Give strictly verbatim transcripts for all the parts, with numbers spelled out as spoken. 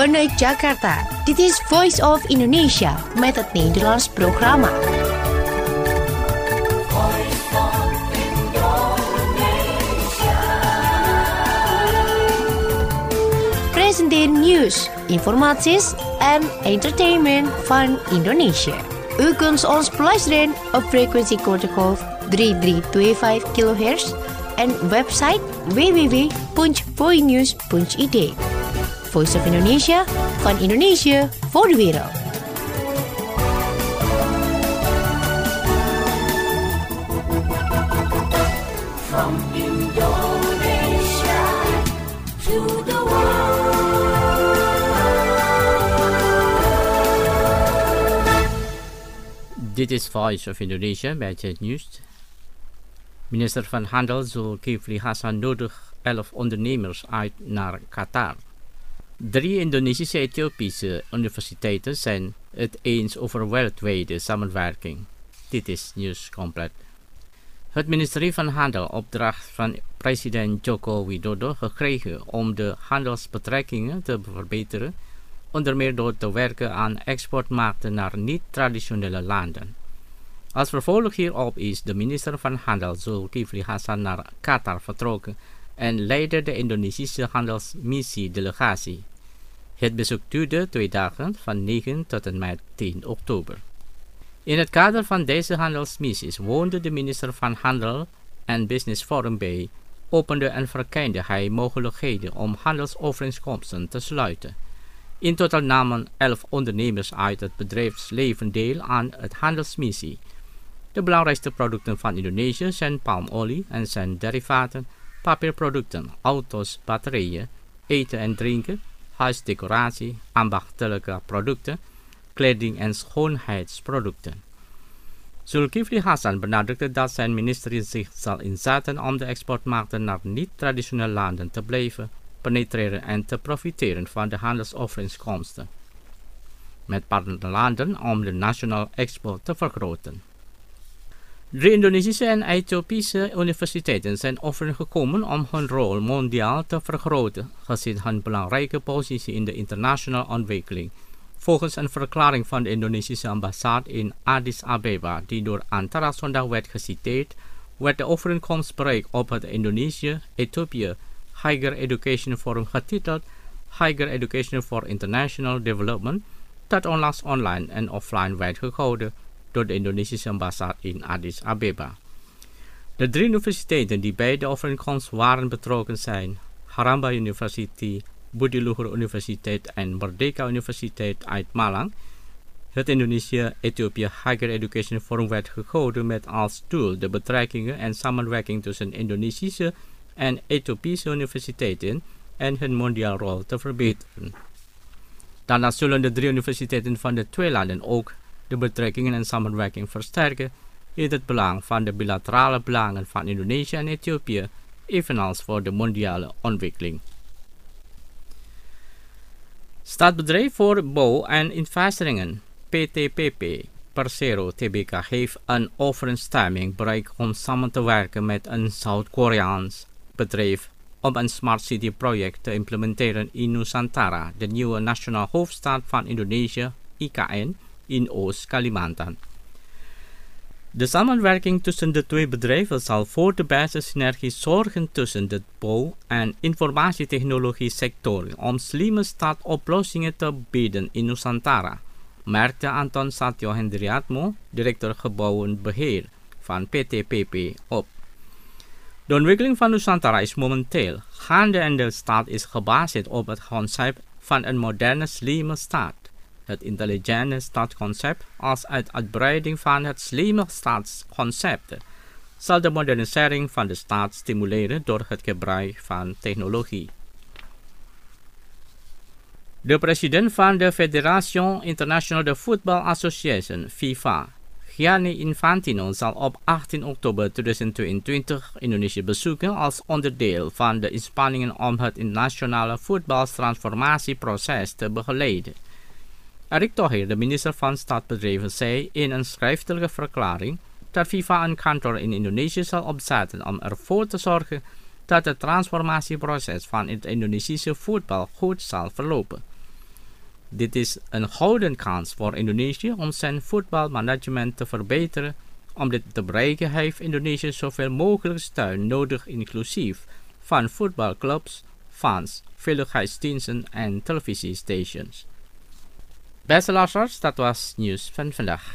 Vanuit Jakarta, dit is Voice of Indonesia met het Nederlands programma. Presenteren nieuws, informaties en entertainment van Indonesië. U kunt ons beluisteren op frequentie kortgolf drie drie twee vijf kilohertz en website w w w punt voinews punt i d. Voice of Indonesia, van Indonesië voor de wereld. From Indonesia to the world. Dit is Voice of Indonesia bij het nieuws. Minister van Handel Zulkifli Hasan nodigt elf ondernemers uit naar Qatar. Drie Indonesische Ethiopische universiteiten zijn het eens over wereldwijde samenwerking. Dit is nieuws compleet. Het ministerie van Handel opdracht van president Joko Widodo gekregen om de handelsbetrekkingen te verbeteren, onder meer door te werken aan exportmarkten naar niet-traditionele landen. Als vervolg hierop is de minister van Handel Zulkifli Hasan naar Qatar vertrokken en leidde de Indonesische handelsmissie-delegatie. Het bezoek duurde twee dagen van negen tot en met tien oktober. In het kader van deze handelsmissies woonde de minister van Handel en Business Forum bij, opende en verkende hij mogelijkheden om handelsovereenkomsten te sluiten. In totaal namen elf ondernemers uit het bedrijfsleven deel aan het handelsmissie. De belangrijkste producten van Indonesië zijn palmolie en zijn derivaten, papierproducten, auto's, batterijen, eten en drinken, huisdecoratie, ambachtelijke producten, kleding en schoonheidsproducten. Zulkifli Hasan benadrukte dat zijn ministerie zich zal inzetten om de exportmarkten naar niet-traditionele landen te blijven penetreren en te profiteren van de handelsovereenkomsten met partnerlanden om de nationale export te vergroten. Drie Indonesische en Ethiopische universiteiten zijn overeengekomen om hun rol mondiaal te vergroten, gezien hun belangrijke positie in de internationale ontwikkeling. Volgens een verklaring van de Indonesische ambassade in Addis Abeba, die door Antara zondag werd geciteerd, werd de overeenkomst bereikt op het Indonesië-Ethiopië Higher Education Forum getiteld Higher Education for International Development, dat onlangs online en offline werd gehouden door de Indonesische ambassade in Addis Abeba. De drie universiteiten die bij de overeenkomst waren betrokken zijn Haramba University, Budi Luhur Universiteit en Merdeka Universiteit uit Malang. Het Indonesië-Ethiopië Higher Education Forum werd gehouden met als doel de betrekkingen en samenwerking tussen Indonesische en Ethiopische universiteiten en hun mondiale rol te verbeteren. Daarnaast zullen de drie universiteiten van de twee landen ook de betrekkingen en samenwerking versterken in het belang van de bilaterale belangen van Indonesië en Ethiopië, evenals voor de mondiale ontwikkeling. Staatsbedrijf voor Bouw en Investeringen, P T P P, Persero T B K, heeft een overeenstemming bereikt om samen te werken met een Zuid-Koreaans bedrijf om een Smart City project te implementeren in Nusantara, de nieuwe nationale hoofdstad van Indonesië, I K N, in Oost-Kalimantan. De samenwerking tussen de twee bedrijven zal voor de beste synergie zorgen tussen de bouw- en informatietechnologie sectoren om slimme stadoplossingen te bieden in Nusantara, merkte Anton Satyo Hendriatmo, directeur gebouwenbeheer van P T P P, op. De ontwikkeling van Nusantara is momenteel gaande en de stad is gebaseerd op het concept van een moderne slimme stad. Het intelligente stadconcept als uit uitbreiding van het slimme stadsconcept zal de modernisering van de stad stimuleren door het gebruik van technologie. De president van de Federation Internationale de Football Association, FIFA, Gianni Infantino, zal op achttien oktober tweeduizend tweeëntwintig Indonesië bezoeken als onderdeel van de inspanningen om het internationale voetbaltransformatieproces te begeleiden. Erick Thohir, de minister van Staatsbedrijven, zei in een schriftelijke verklaring dat FIFA een kantoor in Indonesië zal opzetten om ervoor te zorgen dat het transformatieproces van het Indonesische voetbal goed zal verlopen. Dit is een gouden kans voor Indonesië om zijn voetbalmanagement te verbeteren. Om dit te bereiken heeft Indonesië zoveel mogelijk steun nodig, inclusief van voetbalclubs, fans, veiligheidsdiensten en televisiestations. Beste luisteraars, dat was nieuws van vandaag.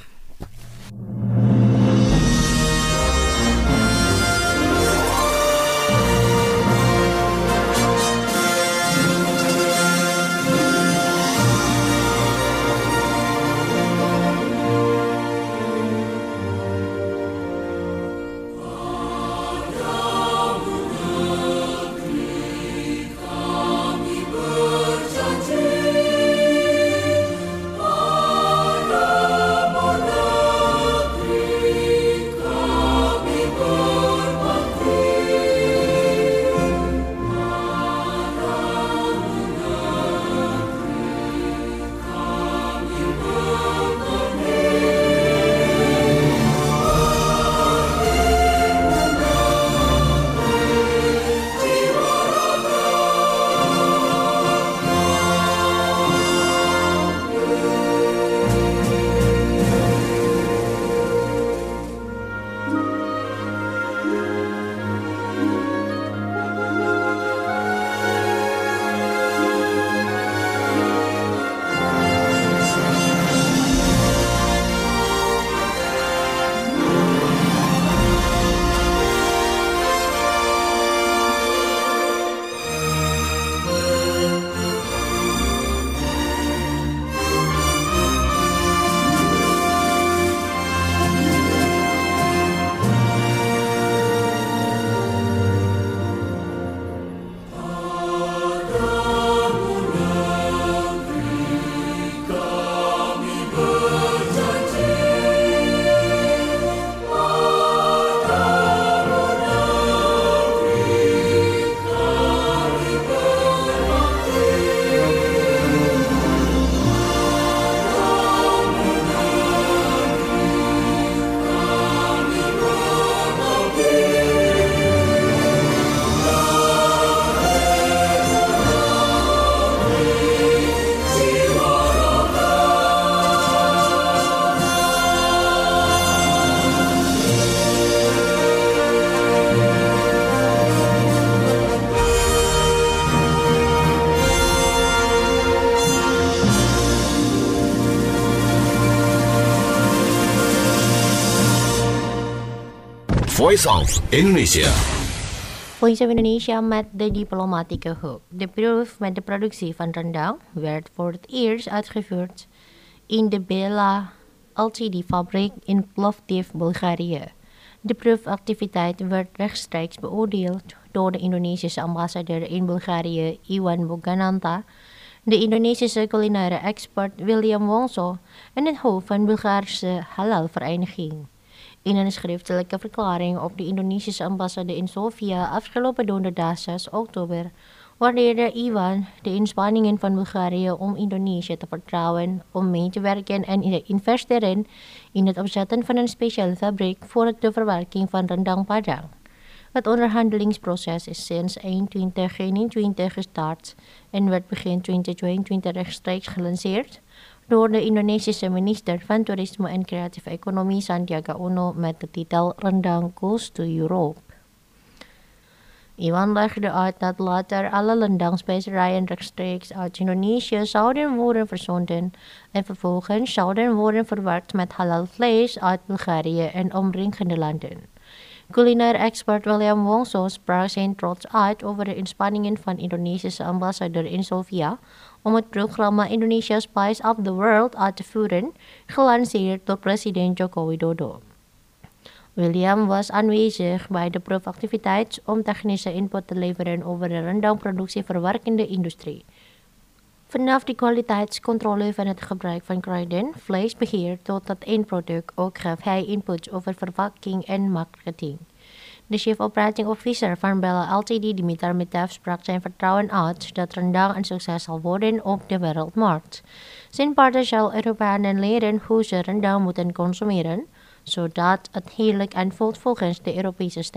Voice of Indonesia. Voice of Indonesia met de diplomatieke hoek. De proef met de productie van rendang werd voor het eerst uitgevoerd in de Bela L T D-fabriek in Plovdiv, Bulgarije. De proefactiviteit werd rechtstreeks beoordeeld door de Indonesische ambassadeur in Bulgarije, Iwan Bogananta, de Indonesische culinaire expert William Wongso en het hoofd van de Bulgaarse Halal-vereniging. In een schriftelijke verklaring op de Indonesische ambassade in Sofia afgelopen donderdag zes oktober waardeerde Iwan de inspanningen van Bulgarije om Indonesië te vertrouwen om mee te werken en te investeren in het opzetten van een speciale fabriek voor de verwerking van rendang Padang. Het onderhandelingsproces is sinds eind twintig eenentwintig gestart en werd begin twintig tweeëntwintig rechtstreeks gelanceerd door de Indonesische minister van Toerisme en Creatieve Economie Sandiaga Uno met de titel Rendang Goes to Europe. Iwan legde uit dat later alle rendangspecerijen rechtstreeks uit Indonesië zouden worden verzonden en vervolgens zouden worden verwerkt met halal vlees uit Bulgarije en omringende landen. Culinair expert William Wongso sprak zijn trots uit over de inspanningen van Indonesische ambassadeur in Sofia om het programma Indonesia Spice of the World uit te voeren, gelanceerd door president Joko Widodo. William was aanwezig bij de proefactiviteit om technische input te leveren over de rendangproductie verwerkende industrie. Vanaf de kwaliteitscontrole van het gebruik van kruiden, vleesbeheer tot het eindproduct ook gaf hij input over verpakking en marketing. De chief operating officer van Bela L T D, Dimitar Mitev, sprak zijn vertrouwen uit dat rendang een succes zal worden op de wereldmarkt. Zijn partner zal Europeanen leren hoe ze rendang moeten consumeren, zodat het heerlijk aanvoelt volgens de Europese stijl.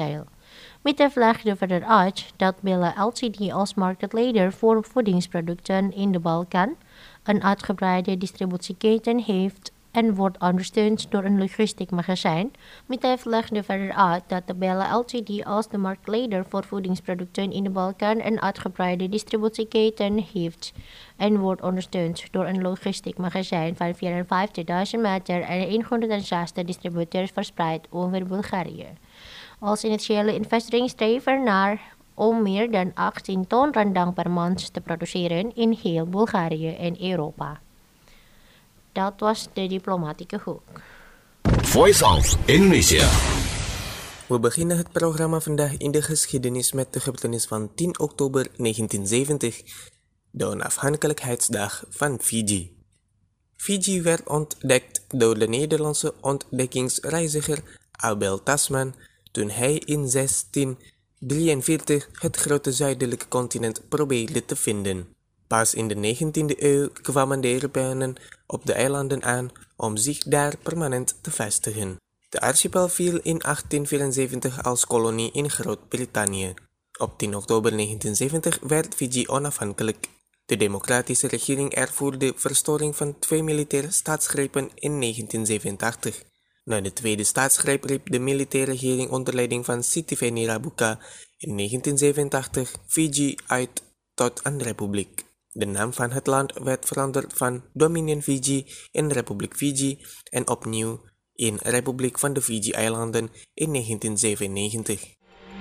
Mittef legde verder uit dat Bella L T D als marktleider voor voedingsproducten in de Balkan een uitgebreide distributieketen heeft en wordt ondersteund door een logistiek magazijn. Mittef legde verder uit dat de Bella L T D als de marktleider voor voedingsproducten in de Balkan een uitgebreide distributieketen heeft en wordt ondersteund door een logistiek magazijn van vierenvijftigduizend meter en honderdzestig distributeurs verspreid over Bulgarije. Als initiële investering streven naar om meer dan achttien ton rendang per maand te produceren in heel Bulgarije en Europa. Dat was de diplomatieke hoek. Voice of Indonesia. We beginnen het programma vandaag in de geschiedenis met de gebeurtenis van tien oktober negentienzeventig, de onafhankelijkheidsdag van Fiji. Fiji werd ontdekt door de Nederlandse ontdekkingsreiziger Abel Tasman toen hij in zestien drieënveertig het grote zuidelijke continent probeerde te vinden. Pas in de negentiende eeuw kwamen de Europeanen op de eilanden aan om zich daar permanent te vestigen. De archipel viel in achttien vierenzeventig als kolonie in Groot-Brittannië. Op tien oktober negentienzeventig werd Fiji onafhankelijk. De democratische regering ervoer de verstoring van twee militaire staatsgrepen in negentien zevenentachtig. Na de tweede staatsgreep riep de militaire regering onder leiding van Sitiveni Rabuka in negentien zevenentachtig Fiji uit tot een republiek. De naam van het land werd veranderd van Dominion Fiji in Republiek Fiji en opnieuw in Republiek van de Fiji-eilanden in negentien zevenennegentig.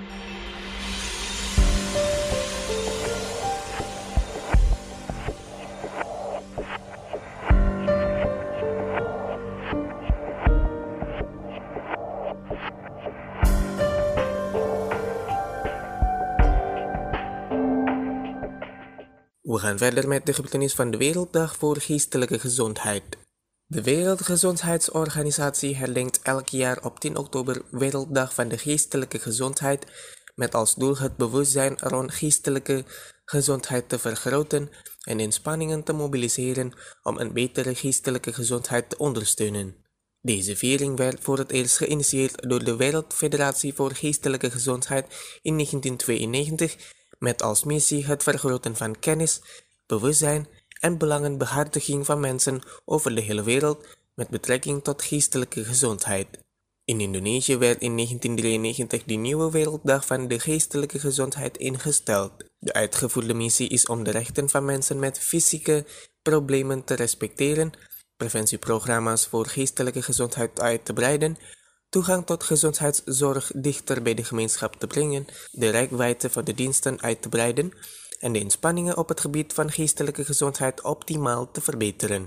We gaan verder met de gebeurtenis van de Werelddag voor Geestelijke Gezondheid. De Wereldgezondheidsorganisatie herdenkt elk jaar op tien oktober Werelddag van de Geestelijke Gezondheid met als doel het bewustzijn rond geestelijke gezondheid te vergroten en inspanningen te mobiliseren om een betere geestelijke gezondheid te ondersteunen. Deze viering werd voor het eerst geïnitieerd door de Wereldfederatie voor Geestelijke Gezondheid in negentien tweeënnegentig met als missie het vergroten van kennis, bewustzijn en belangenbehartiging van mensen over de hele wereld met betrekking tot geestelijke gezondheid. In Indonesië werd in negentien drieënnegentig de nieuwe Werelddag van de Geestelijke Gezondheid ingesteld. De uitgevoerde missie is om de rechten van mensen met fysieke problemen te respecteren, preventieprogramma's voor geestelijke gezondheid uit te breiden, toegang tot gezondheidszorg dichter bij de gemeenschap te brengen, de reikwijdte van de diensten uit te breiden en de inspanningen op het gebied van geestelijke gezondheid optimaal te verbeteren.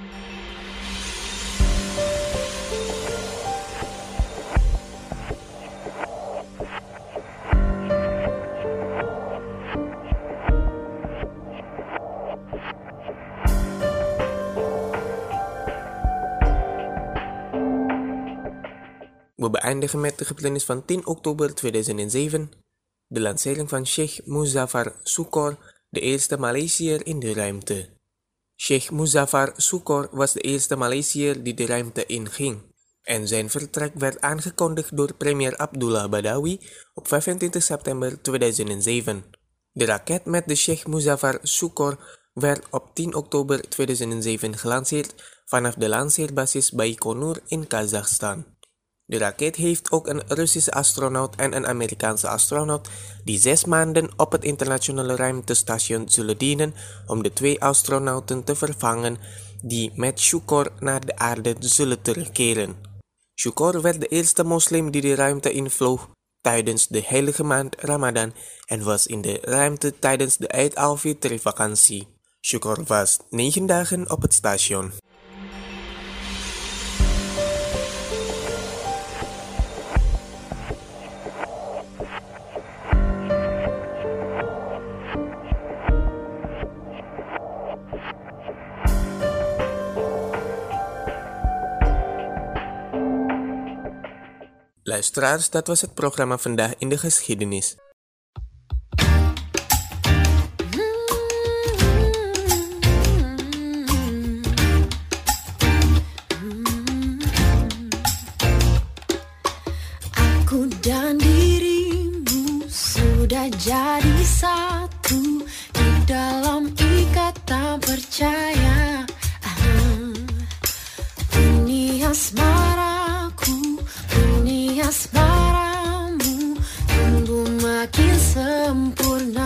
We beëindigen met de gebeurtenis van tien oktober tweeduizend zeven, de lancering van Sheikh Muzaffar Shukor, de eerste Maleisiër in de ruimte. Sheikh Muzaffar Shukor was de eerste Maleisiër die de ruimte inging en zijn vertrek werd aangekondigd door premier Abdullah Badawi op vijfentwintig september tweeduizend zeven. De raket met de Sheikh Muzaffar Shukor werd op tien oktober tweeduizend zeven gelanceerd vanaf de lanceerbasis Baikonur in Kazachstan. De raket heeft ook een Russische astronaut en een Amerikaanse astronaut die zes maanden op het internationale ruimtestation zullen dienen om de twee astronauten te vervangen die met Shukor naar de aarde zullen terugkeren. Shukor werd de eerste moslim die de ruimte invloog tijdens de heilige maand Ramadan en was in de ruimte tijdens de Eid al-Fitr-vakantie. Shukor was negen dagen op het station. Luisteraars, dat was het programma vandaag in de geschiedenis. Aku dan dirimu sudah jadi satu di dalam ikatan percaya. Bunyi asmaraku, bunyi asmaramu tumbuh makin sempurna.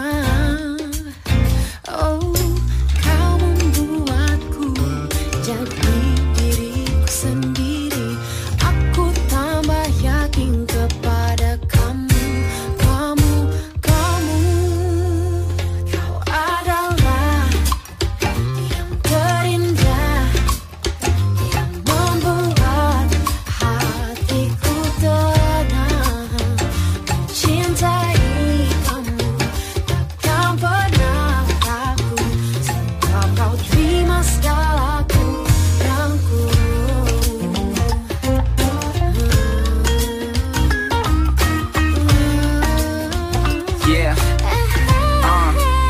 Oh, kau membuatku jadi diriku sendiri. Aku tambah yakin kepada kamu, kamu, kamu. Kau adalah yang terindah, yang membuat hatiku tenang. Mencintai kamu takkan pernah takut, sebab kau terima segala kurangku. Yeah, uh.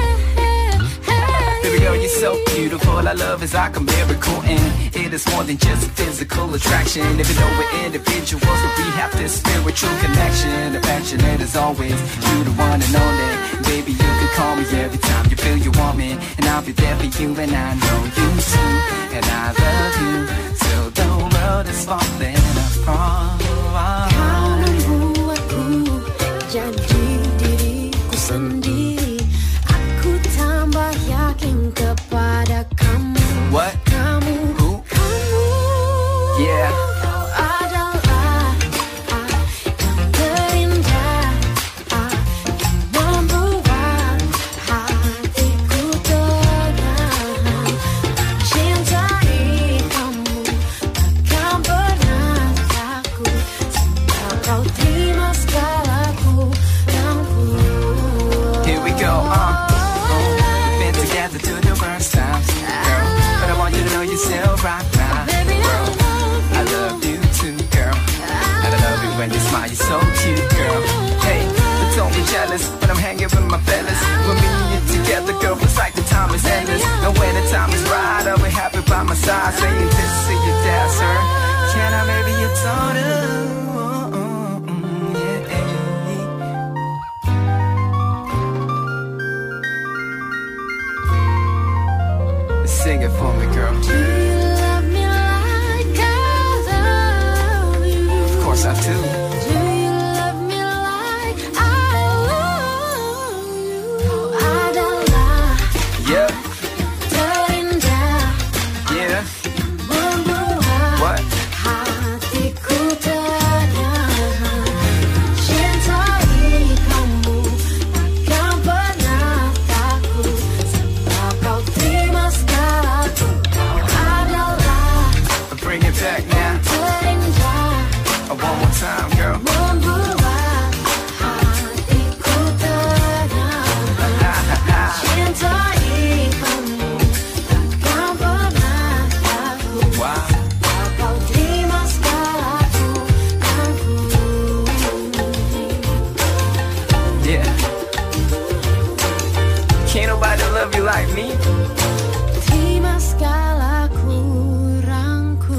Baby girl, you're so beautiful. Our love is like a miracle, and it is more than just physical attraction. Even though we're individuals, but we have this spiritual connection. Affectionate as always, you the one and only. Baby, you can call me every time you feel you want me, and I'll be there for you, and I know you too. And I love you till the world is falling apart. Kau membuatku jadi diriku sendiri. Aku tambah yakin kepada kamu. What? Kamu, Who? kamu. Yeah. Kau adalah ah, yang terindah, ah, yang membuat hatiku tenang. Mencintai kamu takkan pernah takut, sebab kau terima segala kurangku. Here we go, uh. We've been together through the worst times, girl. But I want you to know you still rock now, Baby, I girl. love I love you too, girl. And I love it when you smile, you're so cute, girl. Hey, but don't be jealous when I'm hanging with my fellas. When me and you together, girl, it's like the time is endless. And when the time is right, I'll be happy by my side, saying this to your dad, sir. Can I marry your daughter? Oh, oh, mm, yeah, yeah. Sing it for me, girl. Do you love me like I love you? Of course I do. Do you love me like I love you? Kau adalah Yeah, terindah, yeah. membuat What? hatiku tenang. Cintai kamu takkan pernah takut, sebab kau terima segalaku. Kau adalah Bring it back now. terindah, Uh, One more time, girl. membuat hatiku tenang. Cintai kamu takkan pernah takut, Wow. sebab kau terima segala kurangku. Yeah. Can't nobody love you like me. Terima segala kurangku.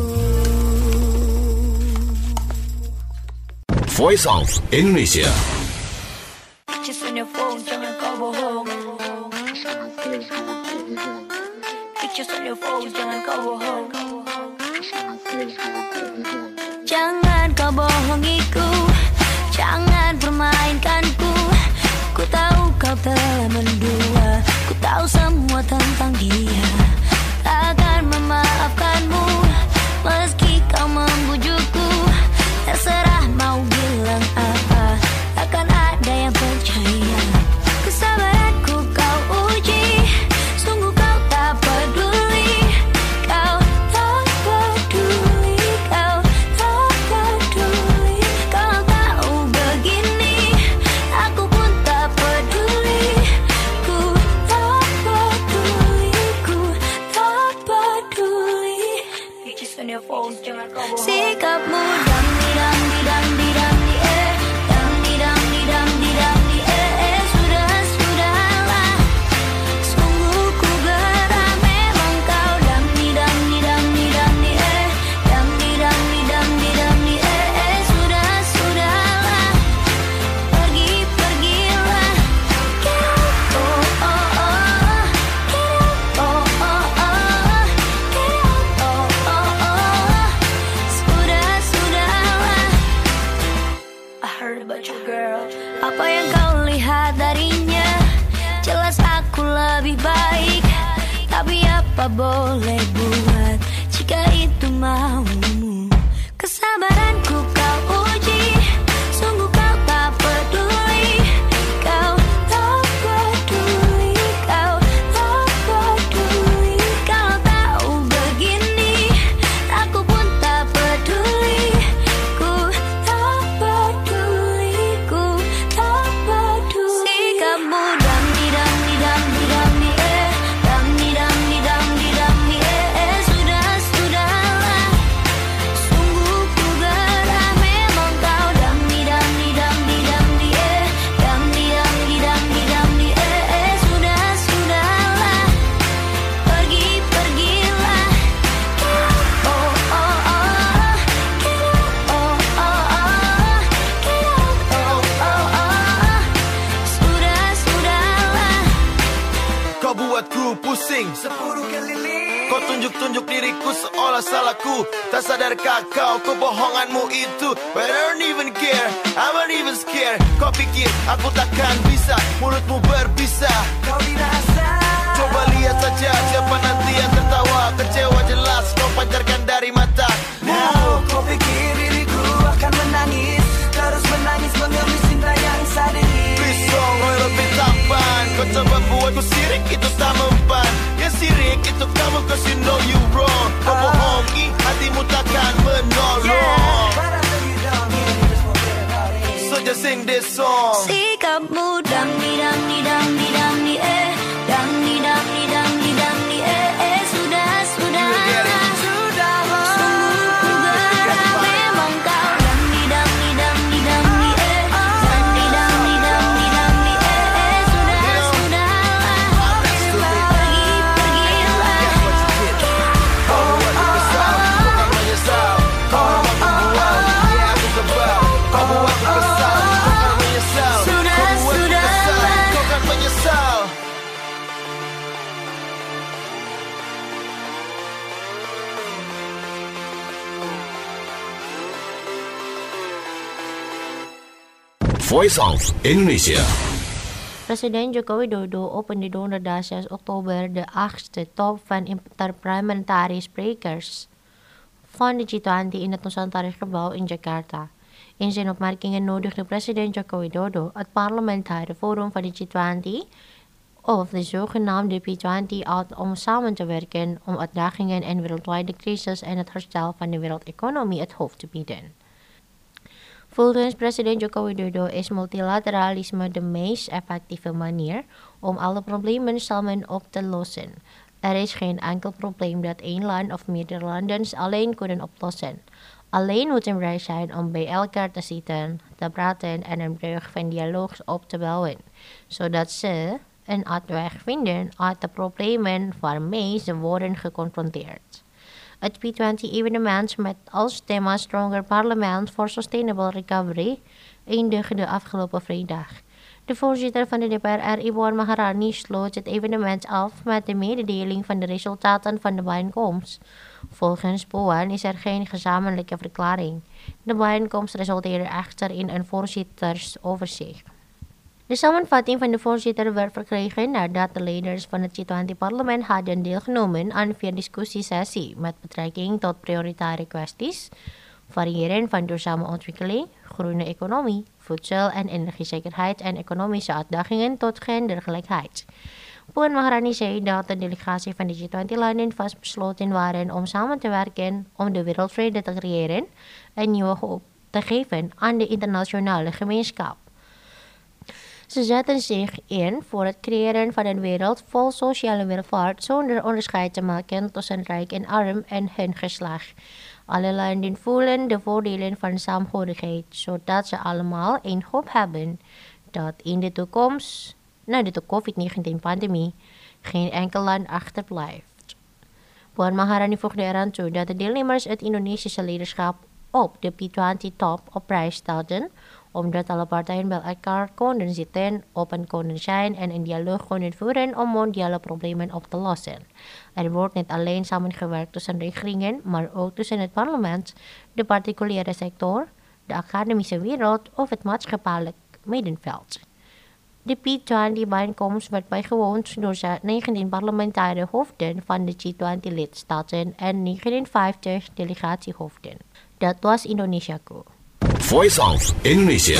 Voice of Indonesia. Pictures on your phone, jangan kau bohong. Pictures on your phone, jangan kau bohong. Jangan kau bohongiku, jangan permainkanku. Ku tahu kau telah mendua, ku tahu semua tentang dia. Takkan memaafkanmu, meski kau membujukku. Terserah mau bilang apa, takkan ada yang percaya. Kesabaranku kau uji, sungguh kau tak peduli. Kau tak peduli, kau tak peduli. apa yang kau lihat darinya. Jelas aku lebih baik, tapi apa boleh buat jika itu maumu. Kesabaranku kau uji, sungguh kau tak peduli. Kau tak peduli, kau tak peduli. Kalau tahu begini, aku pun tak peduli. Ku tak peduli, ku tak peduli. Sikapmu dam di dam di dam di dam di eh, dam di dam di dam di dam di eh, eh. Sudah sudahlah, sungguh ku gerah memang kau dam di dam di dam di dam di eh, dam di dam di dam di dam di eh, eh. Sudah sudahlah, pergi pergilah. Get out, oh oh oh, get out, oh oh oh, get out, oh oh oh. Sudah sudahlah. Kau buatku pusing sepuluh keliling. Kau tunjuk-tunjuk diriku seolah salahku. Tak sadarkah kau kebohonganmu itu? But I don't even care, I'm not even scared. Kau pikir aku takkan bisa, mulutmu berbisa. Kau dirasa. Coba lihat saja siapa nanti yang tertawa. Kecewa jelas kau pancarkan dari mata. Now, kau pikir diriku akan menangis, terus menangis mengemis cinta yang sadis. Please dong, kau lebih tampan. Kau coba buatku sirik, itu tak mempan. Yang sirik itu kamu, cause you know you wrong. Kau bohongi, hatimu takkan menolong. But I know you don't hear me, just forget about it. So just sing this song. Sikapmu dam di dam di dam di dam di eh, dam di dam di dam di dam di eh, eh. Sudah sudahlah, sudahlah. Sungguh ku gerah memang kau dam di dam di dam di dam di eh, dam di dam di dam di dam di eh, eh. Sudah sudahlah, pergi pergilah. Kau buat aku kesal, kau kan menyesal. Kau membuat aku buat, yeah aku kebal. Kau buat aku kesal, kau kan menyesal. Sudah, Kau buat aku sudah. kesal, kau kan menyesal. Voice of Indonesia. Presiden Joko Widodo opende donderdag zes oktober de achtste top van interparlementarisch van de G twintig in het Nusantara-gebouw in Jakarta. In zijn opmerkingen nodigde president Joko Widodo het parlementaire forum van de G twintig of de zogenaamde P twintig uit om samen te werken om uitdagingen en wereldwijde crisis en het herstel van de wereldeconomie het hoofd te bieden. Volgens president Joko Widodo is multilateralisme de meest effectieve manier om alle problemen samen op te lossen. Er is geen enkel probleem dat één land of meerdere landen alleen kunnen oplossen. Alleen moeten wij zijn om bij elkaar te zitten, te praten en een brug van dialoog op te bouwen, zodat ze een uitweg vinden uit de problemen waarmee ze worden geconfronteerd. Het P twintig-evenement met als thema Stronger Parliament for Sustainable Recovery eindigde afgelopen vrijdag. De voorzitter van de D P R R, Puan Maharani, sloot het evenement af met de mededeling van de resultaten van de bijeenkomst. Volgens Puan is er geen gezamenlijke verklaring. De bijeenkomst resulteerde echter in een voorzittersoverzicht. De samenvatting van de voorzitter werd verkregen nadat de leiders van het G twintig-parlement hadden deelgenomen aan vier discussiesessies met betrekking tot prioritaire kwesties, variëren van duurzame ontwikkeling, groene economie, voedsel- en energiezekerheid en economische uitdagingen tot gendergelijkheid. Puan Maharani zei dat de delegatie van de G twintig-landen vastbesloten waren om samen te werken om de wereldvrede te creëren en nieuwe hoop te geven aan de internationale gemeenschap. Ze zetten zich in voor het creëren van een wereld vol sociale welvaart zonder onderscheid te maken tussen rijk en arm en hun geslacht. Alle landen voelen de voordelen van saamhorigheid, zodat ze allemaal een hoop hebben dat in de toekomst, na de COVID negentien-pandemie, geen enkel land achterblijft. Puan Maharani voegde eraan toe dat de deelnemers het Indonesische leiderschap op de P twintig-top op prijs stelden, omdat alle partijen bij elkaar konden zitten, open konden zijn en een dialoog konden voeren om mondiale problemen op te lossen. Er wordt niet alleen samengewerkt tussen regeringen, maar ook tussen het parlement, de particuliere sector, de academische wereld of het maatschappelijk, Middenveld. De P twintig-bijeenkomst werd bijgewoond door negentien parlementaire hoofden van de G twintig lidstaten en negenenvijftig delegatiehoofden. Dat was Indonesiaku. Voice of Indonesia.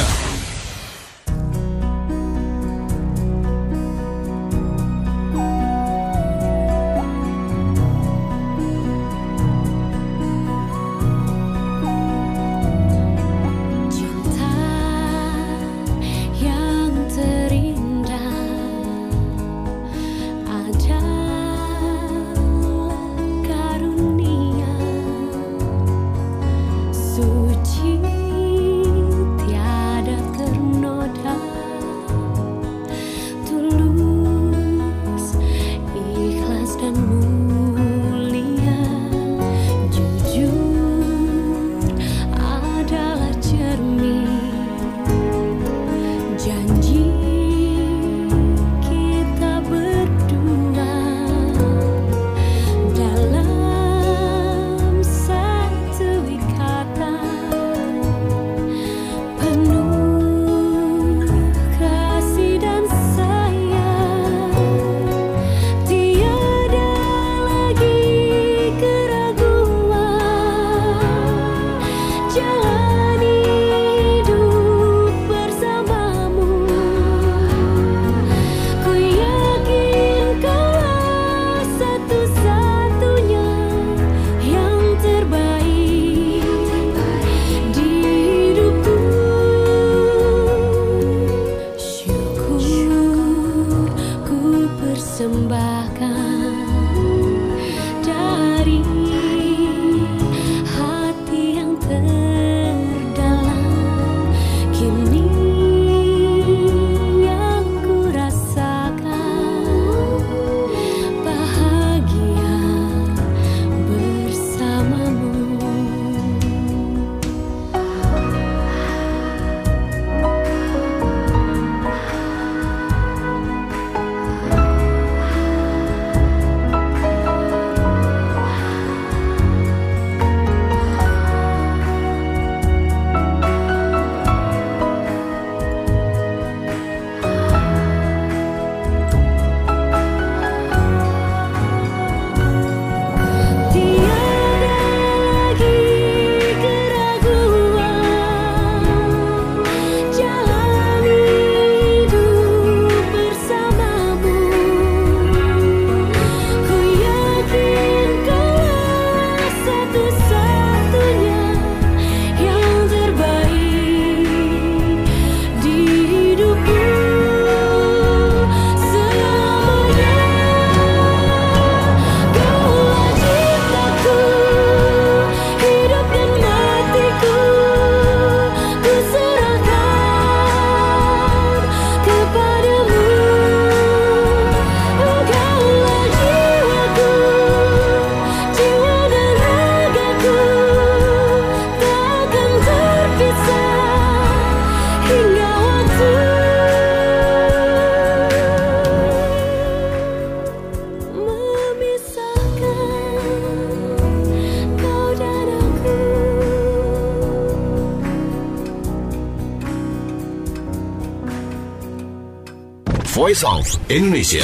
Voice of Indonesia.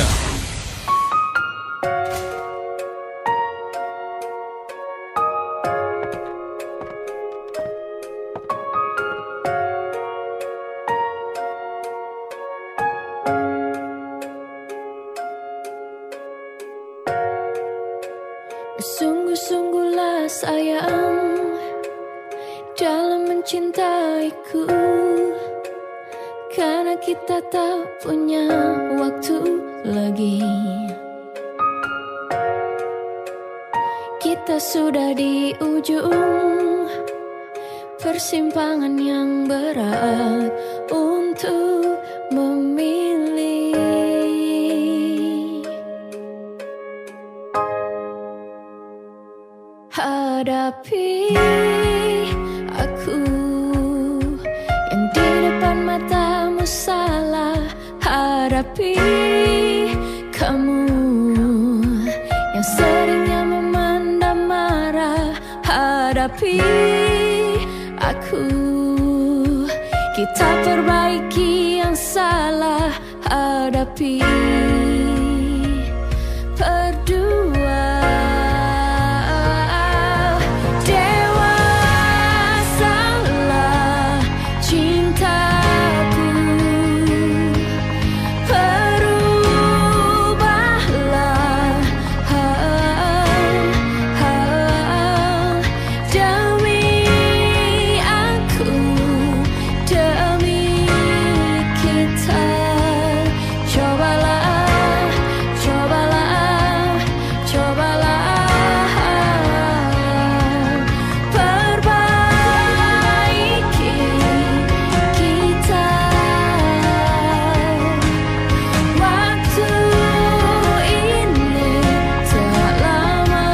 Sungguh-sungguhlah sayang dalam mencintaiku, karena kita tak punya waktu lagi. Kita sudah di ujung persimpangan yang berat untuk memilih. Hadapi aku yang di depan matamu salah. Hadapi kamu yang seringnya memendam marah. Hadapi aku kita perbaiki yang salah, hadapi berdua. Dewasalah cintaku, berubahlah hal-hal demi aku, demi kita. Cobalah, cobalah, cobalah perbaiki kita. Waktu ini tak lama.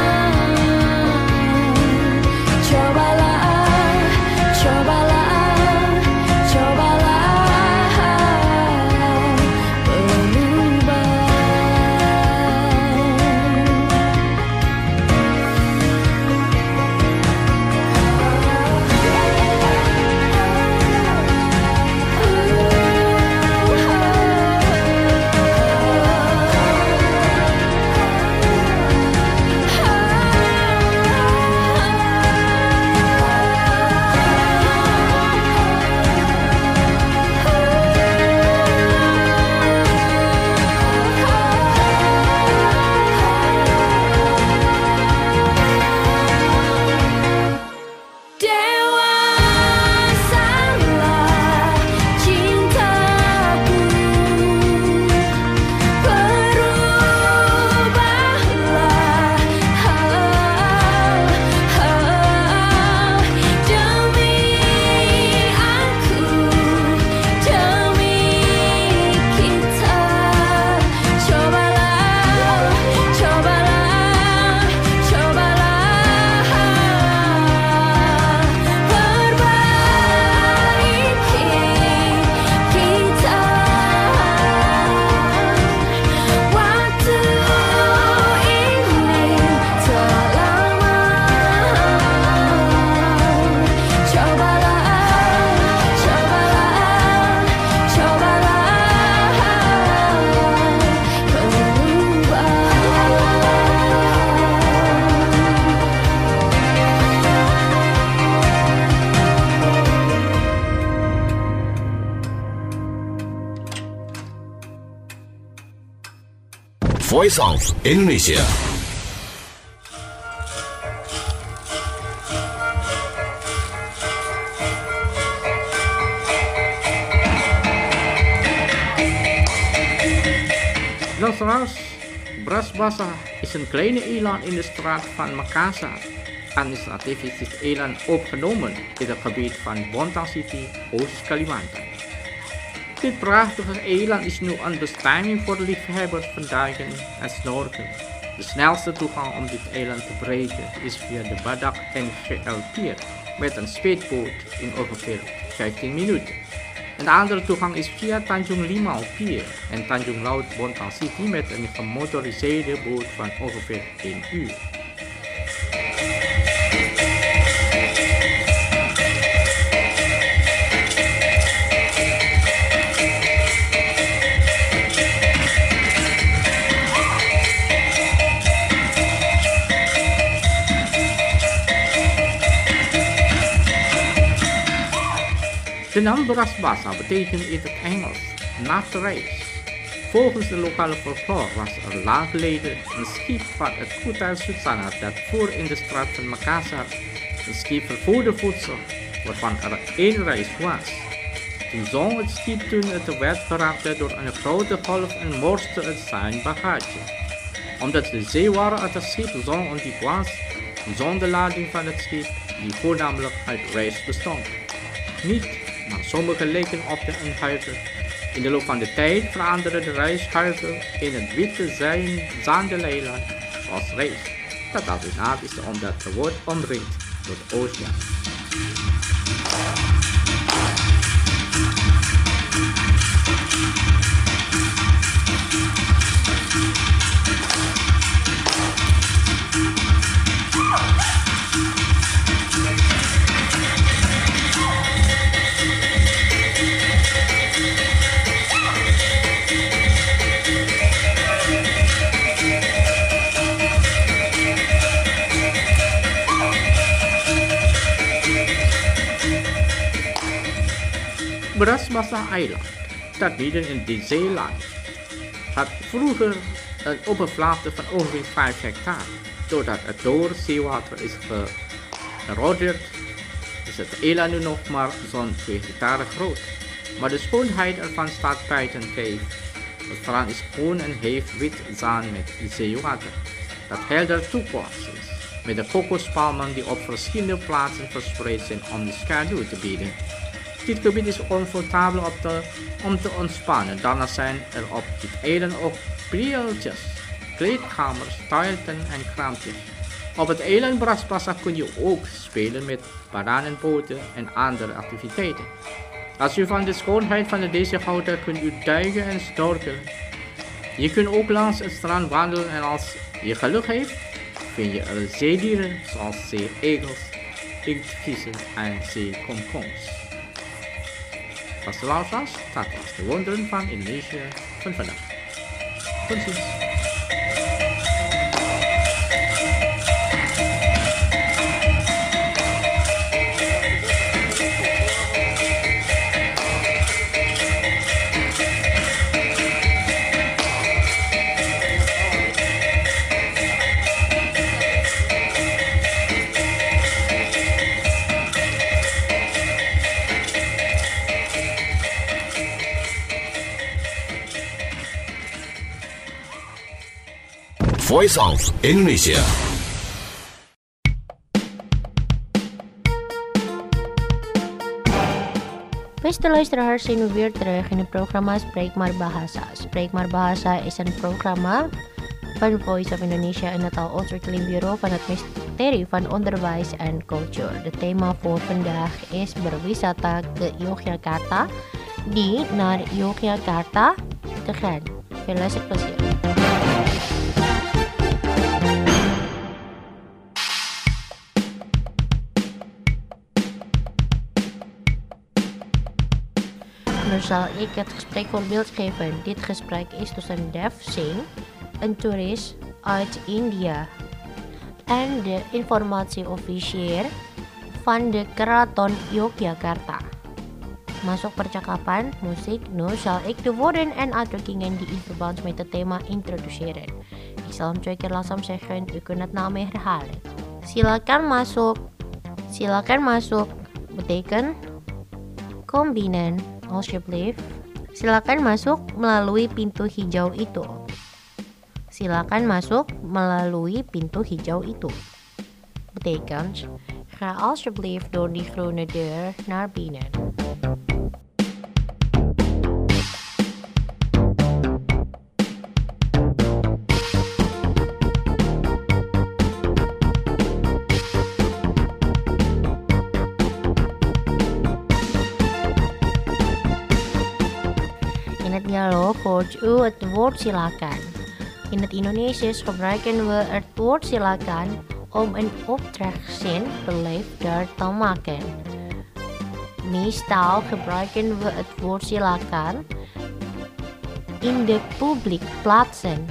Cobalah, cobalah, cobalah berubah. Dewasalah cintaku, berubahlah hal-hal demi aku, demi kita. Cobalah, cobalah, cobalah perbaiki kita. Waktu ini tak lama. Cobalah, cobalah, cobalah berubah. Voice of Indonesia. Luisteraars, Brasbassa is een kleine eiland in de straat van Makassar. Administratief is dit eiland opgenomen in het gebied van Bontang City, Oost-Kalimantan. Dit prachtige eiland is nu een bestemming voor liefhebbers van duiken en snorkelen. De snelste toegang om dit eiland te bereiken is via de Badak N G L Pier met een speedboot in ongeveer vijftien minuten. En de andere toegang is via Tanjung Limau Pier en Tanjung Laut Bontang City met een gemotoriseerde boot van ongeveer één uur. De naam Brasbassa betekent in het Engels natte reis. Volgens de lokale folklore was er lang geleden een schip van het Kutai Sutsana dat voer in de straat van Makassar. Een schip vervoerde voedsel waarvan er één reis was. Toen zonk het schip toen het werd geraakt door een grote golf en morste het zijn bagage. Omdat de zeewater uit het schip zo ondiep was, zon de lading van het schip die voornamelijk uit rijst bestond. Niet, maar sommige leken op de huizen. In de loop van de tijd veranderde de rijsthuizen in het witte zandeleiland zoals rijst. Dat als een naam is omdat het wordt omringd door de oceaan. beras basah eiland, dat midden in de zee lag, had vroeger een oppervlakte van ongeveer vijf hectare. Doordat het door zeewater is gerodeerd, is het eiland nu nog maar zo'n twee hectare groot. Maar de schoonheid ervan staat buiten kijf. Het strand is groen en heeft wit zand met zeewater, dat helder toekomst is, met de kokospalmen die op verschillende plaatsen verspreid zijn om de schaduw te bieden. Dit gebied is comfortabel op te, om te ontspannen. Daarnaast zijn er op dit eiland ook prieltjes, kleedkamers, toiletten en kraampjes. Op het eiland Bras-Basah kun je ook spelen met bananenboten en andere activiteiten. Als u van de schoonheid van deze houdt, kunt u duiken en snorkelen. Je kunt ook langs het strand wandelen en als je geluk heeft, vind je er zeedieren zoals zeeegels, inktvissen en zeekomkoms. Vaste luisteraars, dat was de wonderen van Indonesië van vandaag. Tot ziens. Voice of Indonesia. Beste luisteraars, zijn we weer terug in het programma Spreek Maar Bahasa. Spreek Maar Bahasa is een programma van Voice of Indonesia en het Taalontwikkelingbureau van het Ministerie van Onderwijs en Cultuur. Het thema voor vandaag is berwisata ke Yogyakarta, die naar Yogyakarta te gaan. Veel luisterplezier. Nu zal ik het gesprek voorbeeld geven. Dit gesprek is tussen Dev Singh, een toerist uit India, en de informatieofficier van de Keraton Yogyakarta. Masuk percakapan musik, nu zal ik de woorden en uitdrukkingen die in verband met het thema introduceren. Ik zal hem twee keer langzaam zeggen, u kunt het na me herhalen. Silakan masuk. Silakan masuk betekent kom binnen, alsjeblieft. Silakan masuk melalui pintu hijau itu. Silakan masuk melalui pintu hijau itu. Betekent, ga alsjeblieft door die groene deur naar binnen. Dialog hoort u het woord silakan. In het Indonesisch gebruiken we het woord silakan om een opdrachtzin beleefder te maken. Meestal gebruiken we het woord silakan in de publiek plaatsen.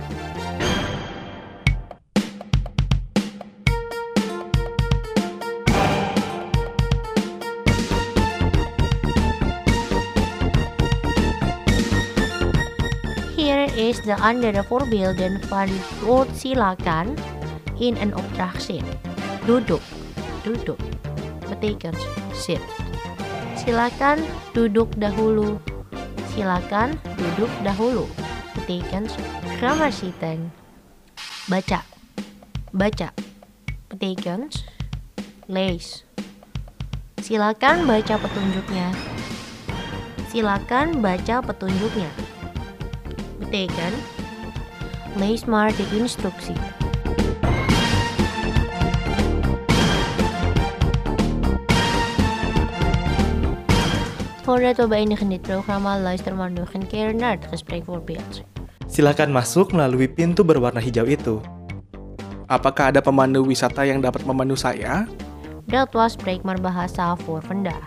Is de andere voorbeelden van het woord silakan in een opdrachtzin. Duduk, duduk betekent sit. Silakan duduk dahulu. Silakan duduk dahulu betekent ga maar zitten. Baca, baca betekent lees. Silakan baca petunjuknya. Silakan baca petunjuknya. Betekent, lees maar de instructie. Voordat we beëindigen dit programma, luister maar nog een keer naar het gespreekvoorbeeld. Silakan masuk melalui pintu berwarna hijau itu. Apakah ada pemandu wisata yang dapat memandu saya? Dat was Spreek Maar Bahasa voor vandaag.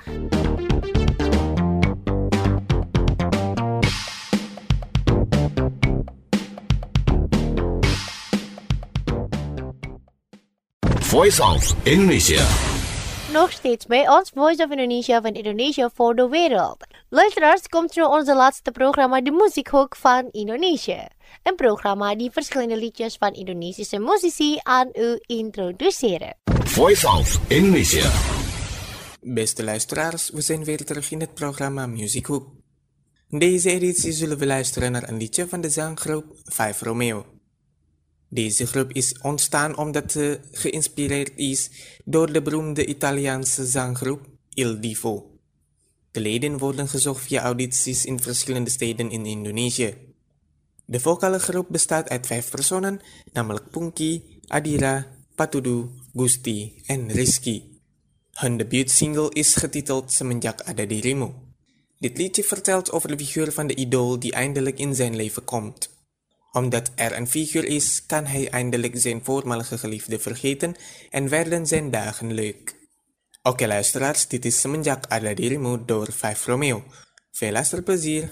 Voice of Indonesia. nog steeds bij ons Voice of Indonesia van Indonesia voor de wereld. Luisteraars, komt terug onze laatste programma De Muziekhoek van Indonesië. Een programma die verschillende liedjes van Indonesische muzici aan u introduceren. Voice of Indonesia. Beste luisteraars, we zijn weer terug in het programma Muziekhoek. Deze editie zullen we luisteren naar een liedje van de zanggroep Five Romeo. Deze groep is ontstaan omdat ze geïnspireerd is door de beroemde Italiaanse zanggroep Il Divo. De leden worden gezocht via audities in verschillende steden in Indonesië. De vocale groep bestaat uit vijf personen, namelijk Punky, Adira, Patudu, Gusti en Rizky. Hun debuutsingle is getiteld Semenjak Ada Dirimu. Dit liedje vertelt over de figuur van de idool die eindelijk in zijn leven komt. Omdat er een figuur is, kan hij eindelijk zijn voormalige geliefde vergeten en werden zijn dagen leuk. Oké luisteraars, dit is Semenjak Ada Dirimu door Five Romeo. Veel luisterplezier!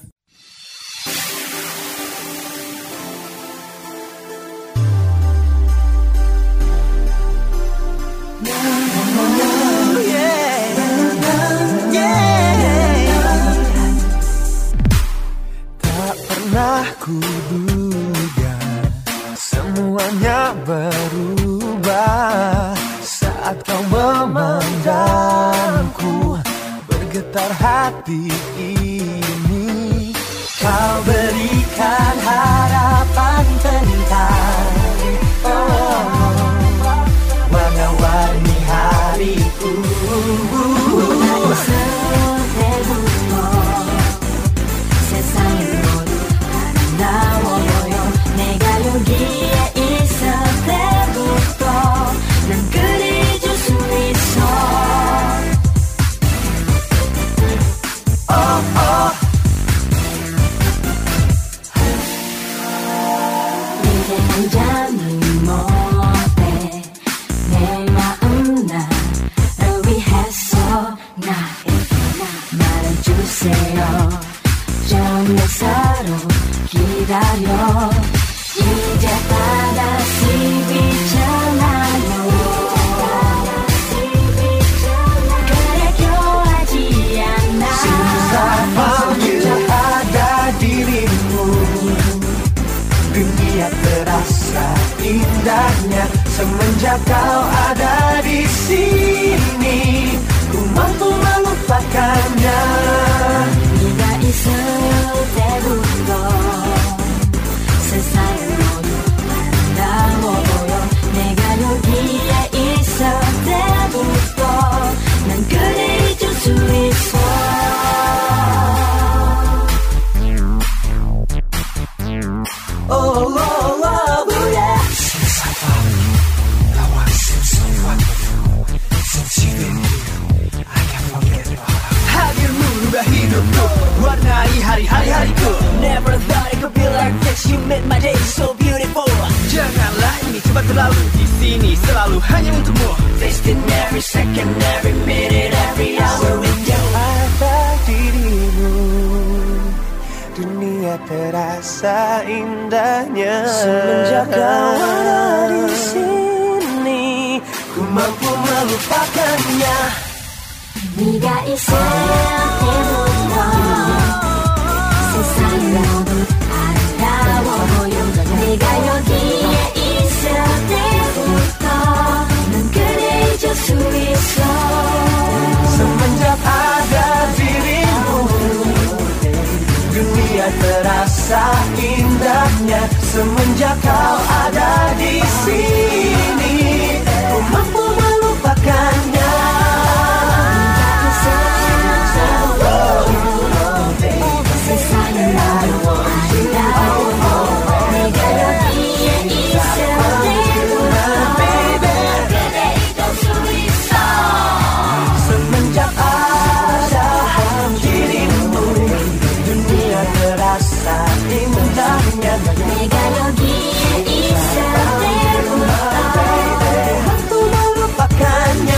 Tak pernah kuduga semuanya berubah saat kau memandangku, bergetar hati ini. Kau berikan harapan tentang oh, warna-warni hariku. 기다려 이제 다시 비춰나요 그래 교하지 않아 Semuanya ada dirimu, dunia terasa indahnya semenjak kau ada di sini. Ku mampu melupakannya. 네가 있을 때부터 세상은 모두 아름다워 보여. 내가 여기에 있을 때부터 난 그대 잊을 수 있어. Oh, oh, oh, oh, yeah. Since I found you, I want since so wonderful. Since you've been here, I can't forget about it. 하길 물어봐 hidupku, warnai hari-hari-hariku. Never thought it could be like this. You made my day so beautiful. Janganlah ini cepat berlalu, di sini selalu hanya untukmu. Wasting every second, every minute, every hour with you. Ada dirimu, dunia terasa indahnya semenjak kau ada di sini. Ku mampu melupakannya. 네가 있을 때부터 세상이 모두 아름다워 보여. 네가 여기에 있을 때부터 난 그대 잊을 수 있어. Semenjak ada dirimu, dunia terasa indahnya semenjak kau ada di sini. Ku mampu melupakannya. Semenjak ada dirimu, dunia terasa indahnya. 네가 여기에 있을 때부터 mampu melupakannya.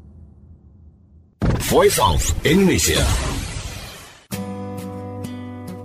Voice of Indonesia.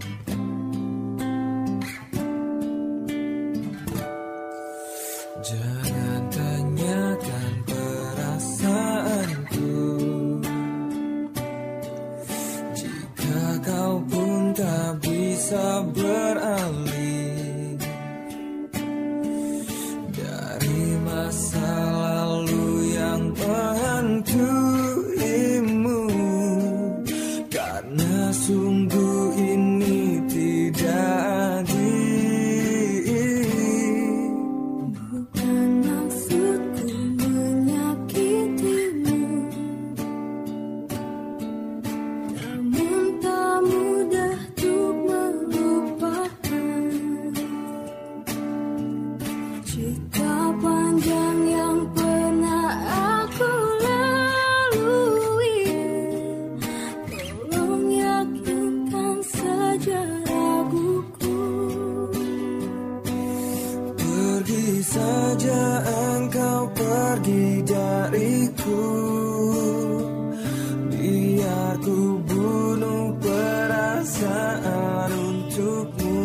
Cerita panjang yang pernah aku lalui, tolong yakinkan saja raguku. Pergi saja engkau, pergi dariku, biar ku bunuh perasaan untukmu.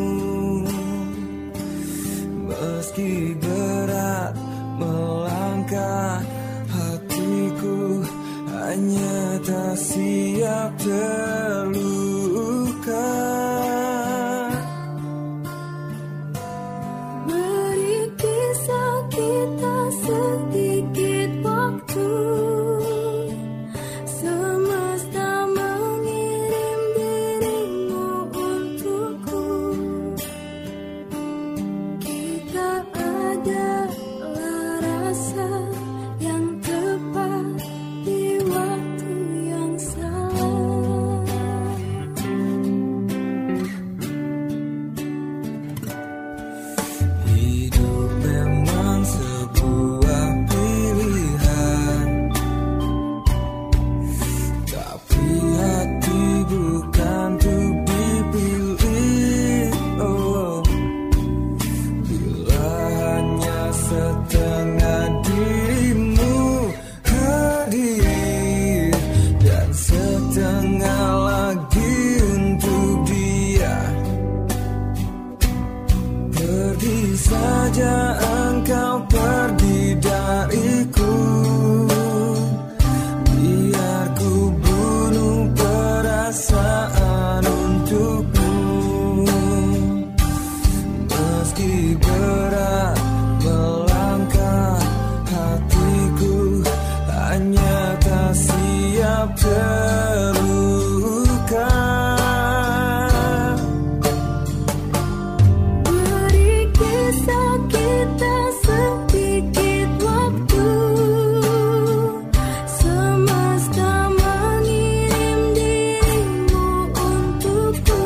Meski berat melangkah, hatiku hanya tak siap terluka. Beri kisah kita sedikit waktu, semesta mengirim dirimu untukku. Kita adalah rasa yang tepat di waktu yang salah. Hidup memang sebuah pilihan, tapi hati bukan untuk dipilih. Oh, bila hanya setengah dirimu hadir dan setengah lagi untuk dia. Pergi saja engkau, pergi dariku, biar ku bunuh perasaan untukmu. Meski berat melangkah, hatiku hanya tak siap terluka. Beri kisah kita sedikit waktu, semesta mengirim dirimu untukku.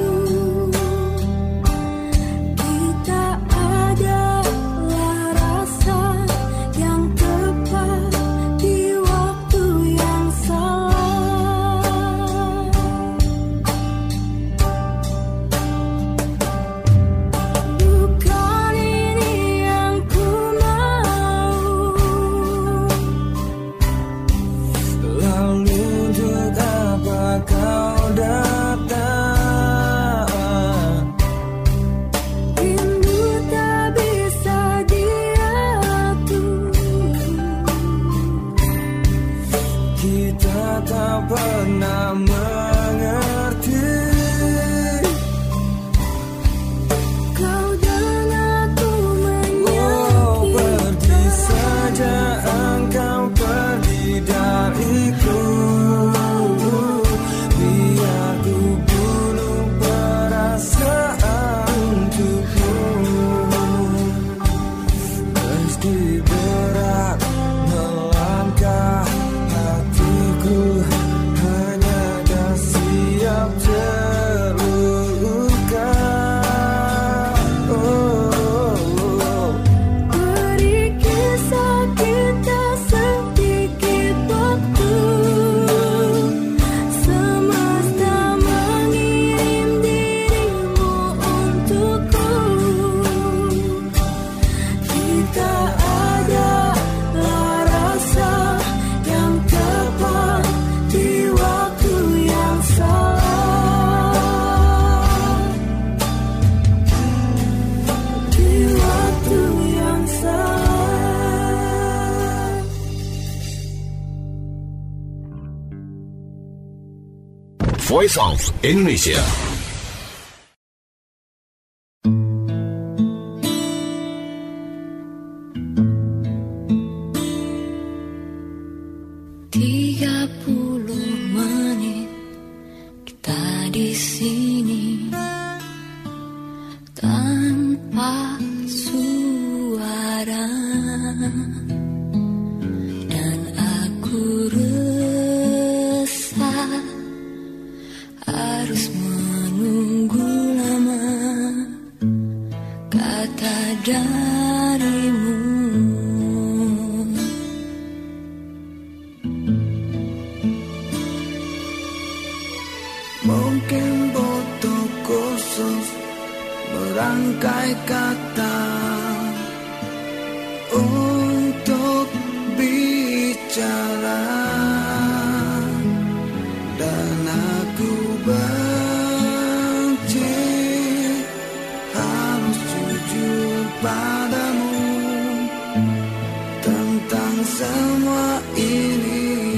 Kita adalah rasa yang tepat di waktu yang salah. Bukan ini yang ku mau, Lalu untuk apa kau datang? rindu tak bisa diatur. Kita tak pernah mengerti. Kau dan aku Oh, pergi menyakitkan. saja engkau, pergi dariku, biar ku bunuh perasaan untukmu. Meski berat melangkah, hatiku hanya tak siap terluka. Oh, Beri kisah kita sedikit waktu, semesta mengirim dirimu untukku. Kita adalah rasa yang tepat di waktu yang salah. Di waktu yang salah. Voice of Indonesia. Tiga puluh menit kita di sini tanpa suara, dan aku resah harus menunggu kata darimu. Mungkin butuh khusus merangkai kata untuk bicara, dan aku benci harus jujur padamu tentang semua ini.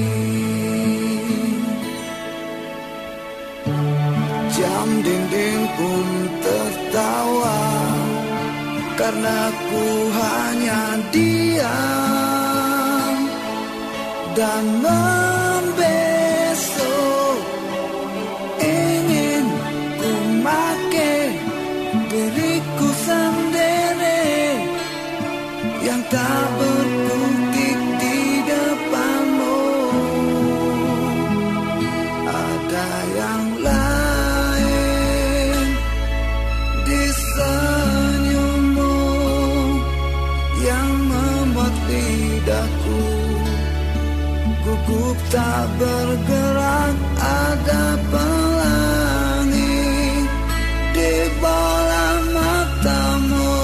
Jam dinding pun tertawa karena ku hanya diam dan membesok. Ingin ku make diriku sendiri yang tak berkutik di depanmu. Ada yang lain di senyummu yang membuat lidahku gugup tak bergerak. Ada pelangi di bola matamu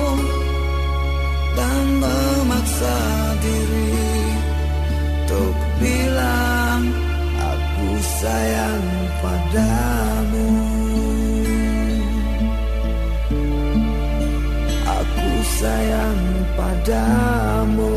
dan memaksa diri untuk bilang aku sayang padamu. Aku sayang padamu.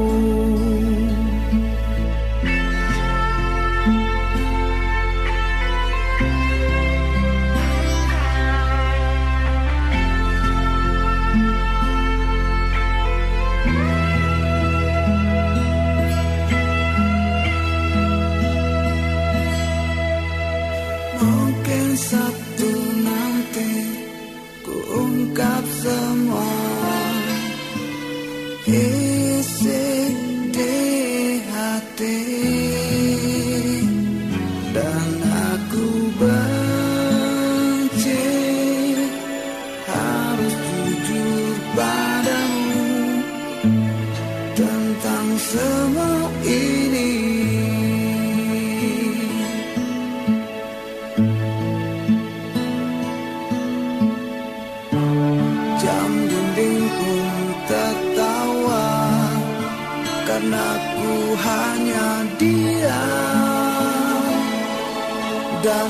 Mungkin satu nanti ku ungkap semua isi di hati, dan aku benci harus jujur padamu tentang semua ini. Jam dinding pun tertawa karena ku hanya diam dan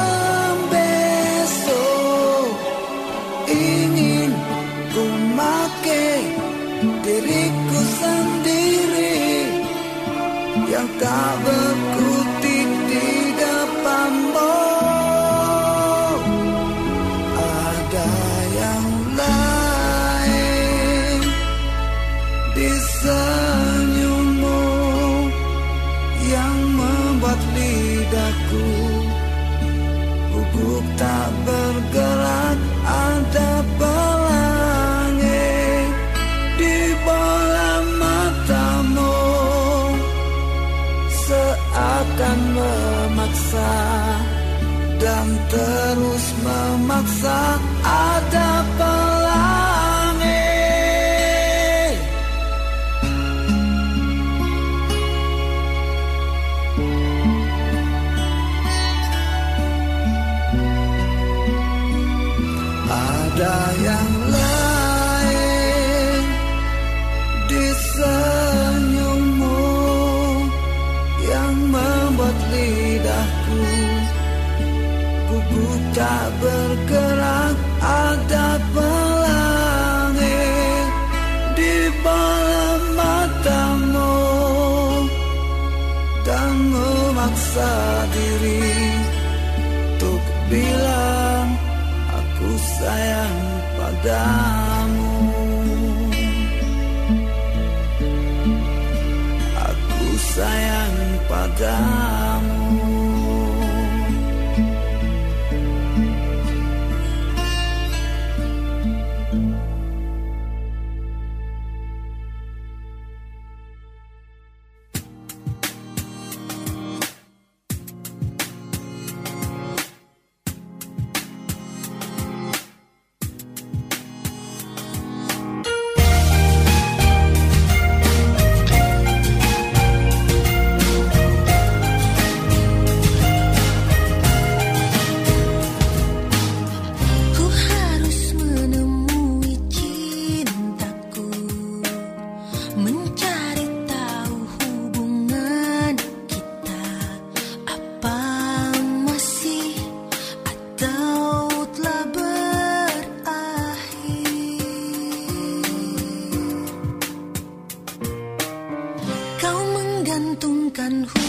membesok. Ingin ku make diriku sendiri yang tak berkutik di depanmu. Ada yang lain di senyummu yang membuat lidahku gugup tak bergerak. Ada pelangi di bola matamu seakan memaksa dan terus memaksa. Ada pelangi ada yang lain di senyummu yang membuat lidahku gugup tak bergerak. Ada pelangi di bola matamu dan memaksa diri untuk bilang aku sayang padamu. Aku sayang padamu. denganku.